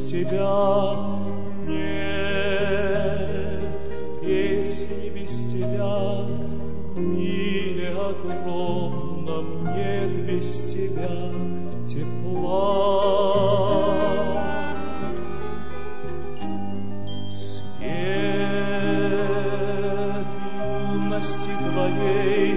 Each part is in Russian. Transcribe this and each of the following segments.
тебя нет, песни без тебя, мире огромном нет без тебя тепла. Свет юности твоей,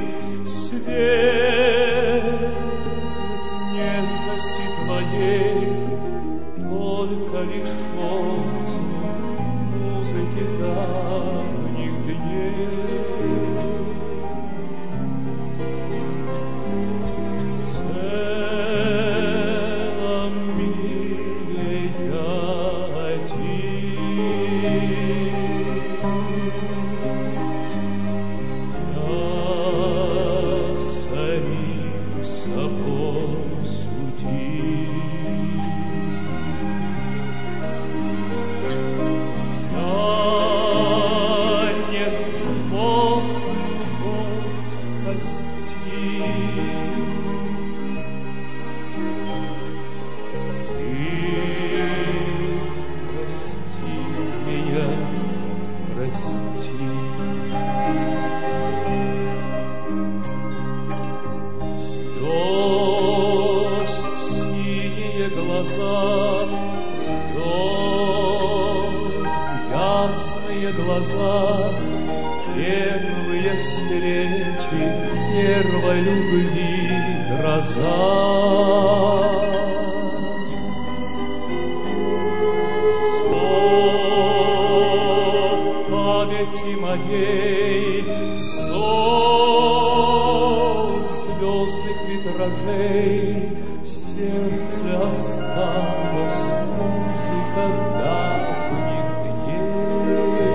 свет нежности твоей, только лишь отзвук музыки давних дней. В целом мире я один, я самим собой судим. Я не смог его спасти. Ты прости меня, прости. Звезд синие глаза, звезд ясные глаза, первые встречи первой любви гроза. Сон памяти моей, сон звездных витражей, в сердце осталась музыка давних дней.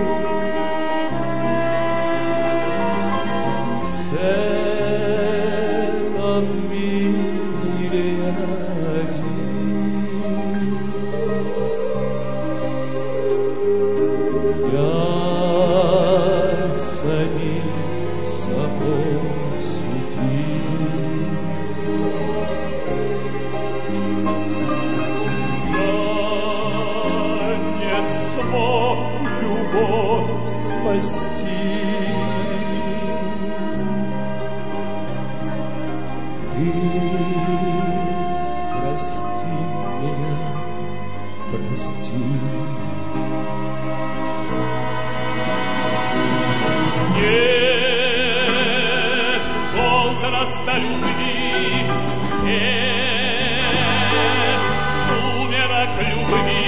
В целом мире я один, я самим собой судим. Я не смог любовь спасти. Ты прости меня, прости. Нет возраста любви, нет сумерок любви.